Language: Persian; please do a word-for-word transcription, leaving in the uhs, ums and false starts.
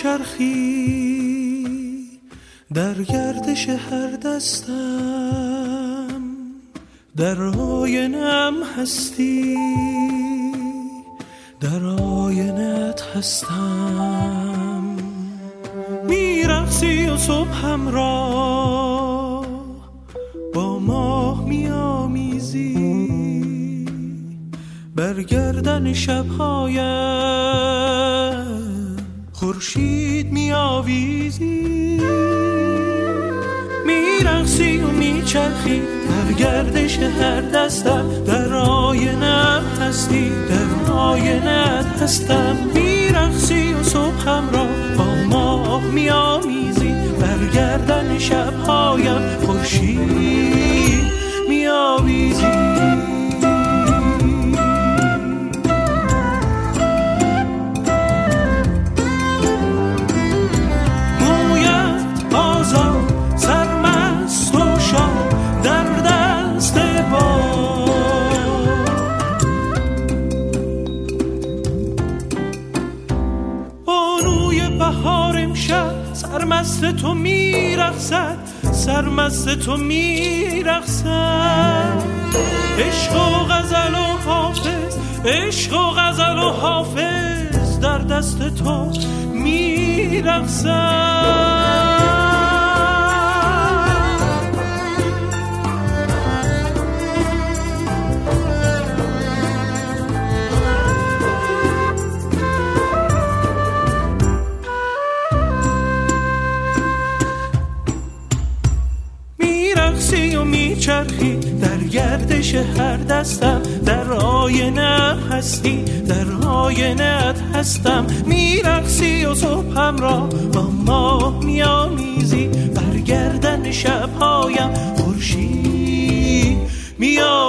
میچرخی در گردش هر دستم، در آینم هستی، در آینت هستم. میرقصی و صبحم را با ماه میامیزی، بر گردن شبهایم خورشید میآویزی. میرقصی و میچرخی در گردش هر دستم، در آینم هستی، در آینت هستم. میرقصی و صبحم را با ماه میآمیزی، بر گردن شبهایم خورشید میآویزی. سرمست تو میرقصد، سرمست تو میرقصد. عشق و غزل و حافظ، عشق و غزل و حافظ در دست تو میرقصد. میچرخی در گردش هر دستم، در آینه هستی، در آینه هستم. میرقصی و صبحم را با ماه میآمیزی، بر گردن شبهایم خورشید میآمیزی.